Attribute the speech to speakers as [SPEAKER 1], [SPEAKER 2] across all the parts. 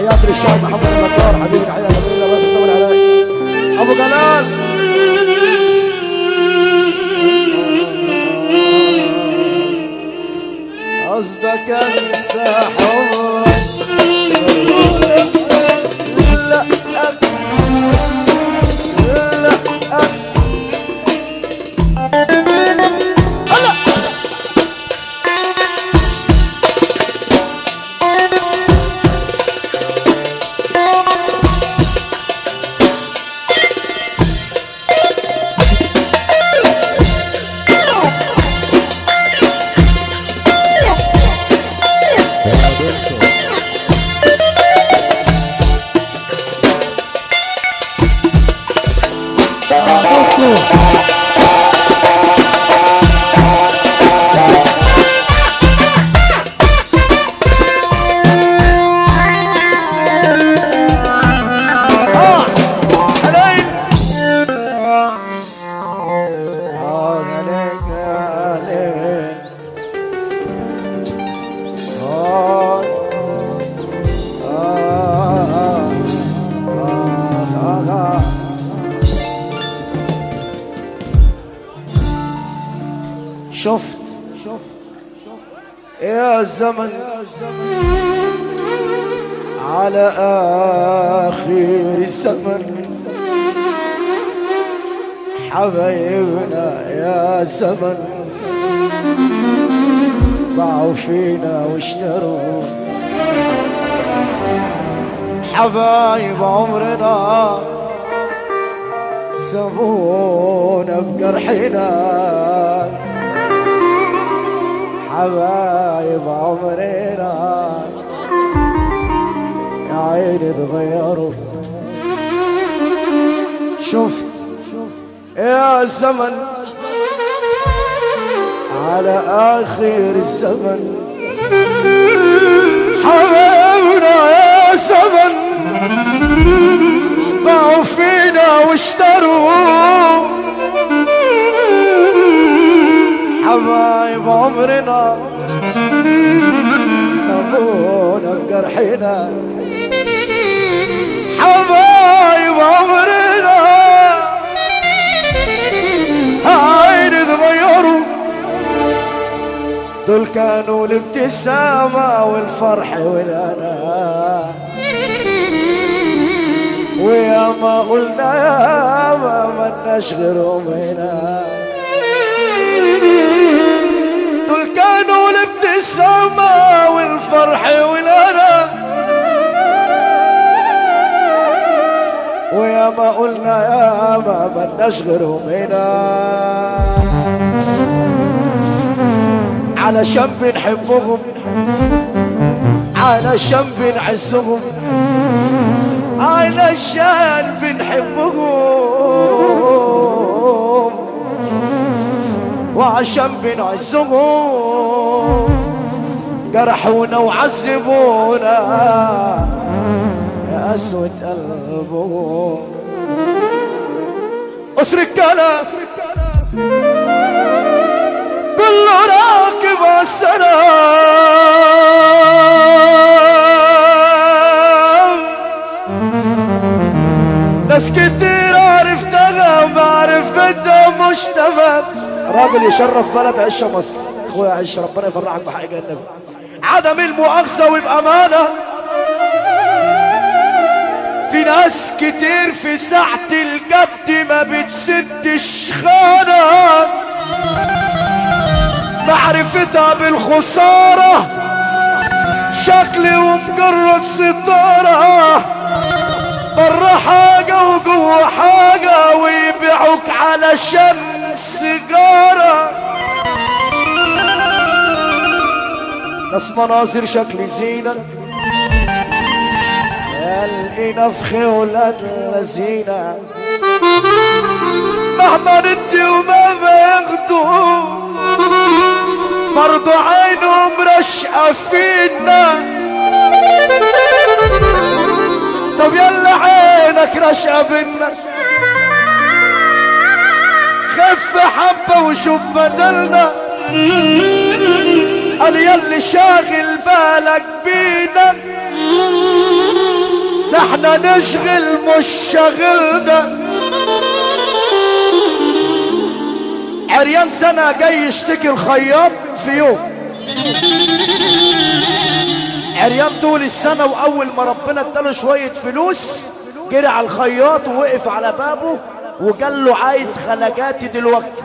[SPEAKER 1] تحياتي للشاعر محمد النجار حبيبي، تحية جميلة بس طول عليك ابو جلال. قصدك انسى حبك لا شفت يا زمن على آخر الزمن حبايبنا يا زمن باعوا فينا واشتروا حبايب عمرنا سمونا بجرحنا حبايب عمرنا يا عيني اتغيروا. شفت يا زمن على آخر الزمن حبايبنا يا زمن باعوا فينا واشتروا حبايب عمرنا سمونا بجرحنا حبايب عمرنا عين اتغيروا. دول كانوا الابتسامة والفرح والهنا ويا ما قلنا يا ما ملناش غيرهم هنا. دول كانوا الابتسامة والفرح والهنا ويا ما قلنا يا ما ملناش غيرهم هنا. علشان بنحبهم علشان بنعزهم علشان بنحبهم وعشان بنعزهم جرحونا وعذبونا يا أسود قلبهم. قصر الكلام كله راكب عالسلام. ناس كتير عرفتها معرفتها مش تمام. راجل يشرف بلد عيش مصر اخويا عيش ربنا يفرحك بحق النبي. عدم المؤاخذة وبأمانة في ناس كتير في ساعة الجد ما بتسدش خانة معرفتها بالخسارة شكل ومجرد ستارة بره حاجة وجوه حاجة ويبيعوك علشان سيجارة. ناس مناظر شكل زينة يلقينا في خولات لذينة مهما ندي ومهما ياخدوا برضو عينهم رشقة فينا. طب يلا عينك رشقة بينا خف حبة وشوف بدلنا. قال يلي شاغل بالك بينا احنا نشغل مش شغلنا. عريان سنة جاي يشتكي الخياط في يوم، عريان طول السنة، واول ما ربنا اداله شوية فلوس جري على الخياط ووقف على بابه وقال له عايز خلقاتي دلوقتي.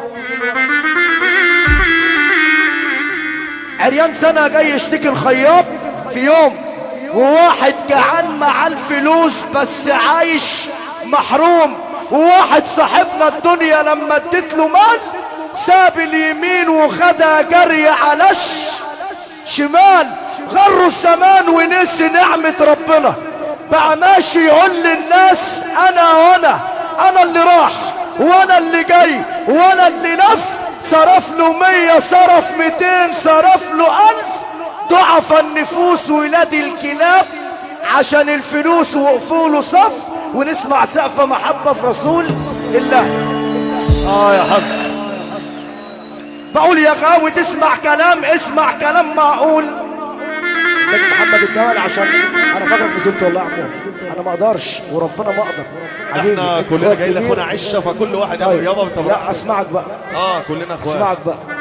[SPEAKER 1] عريان سنة جاي يشتكي الخياط في يوم، وواحد جعان مع الفلوس بس عايش محروم، وواحد صاحبنا الدنيا لما اديت له مال ساب اليمين وخدها جري على شمال، غروا الزمان ونسي نعمة ربنا، بقى ماشي يقول للناس انا اللي راح وانا اللي جاي وانا اللي لف، صرف له 100 صرف 200 صرف له 1000، ضعف النفوس ولاد الكلاب عشان الفلوس وقفوا له صف. ونسمع سقفة محبة في رسول الله.
[SPEAKER 2] يا حظ
[SPEAKER 1] بقول يا غاوي تسمع كلام، اسمع كلام معقول. لكن محمد الجوال عشان انا فاكر نزلت والله يا عمو، انا ما اقدرش وربنا ما اقدر.
[SPEAKER 2] احنا كلنا جاي لاخونا عشه، فكل واحد يقول يابا انت
[SPEAKER 1] لا اسمعك بقى.
[SPEAKER 2] كلنا اخوات.
[SPEAKER 1] اسمعك بقى.